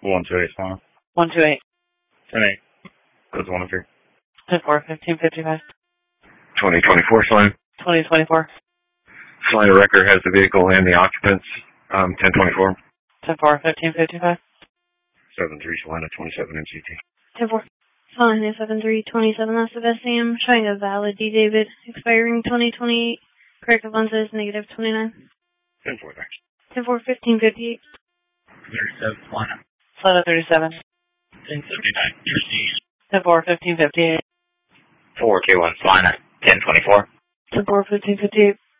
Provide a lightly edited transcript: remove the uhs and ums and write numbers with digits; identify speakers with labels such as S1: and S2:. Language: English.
S1: 128 Solana.
S2: 128.
S1: 10-8. Codes 1 3.
S2: 10-4, 1555.
S3: 2024 Solana.
S2: 2024.
S3: Solana Wrecker has the vehicle and the occupants. 1024.
S2: 10-4, 1555.
S1: 7-3 Solana 27 MCT.
S4: 10-4. Solana 7327, that's the best SAM, showing a valid D. David, expiring 2028. Correct lenses, negative 29.
S1: 10-4 thanks.
S4: 10-4, 1558.
S5: 37 Solana.
S2: Solana 37.
S5: 1079 USD.
S2: 10-4, 1558.
S5: 4K1 Solana. 1024.
S2: 10-4, 1558.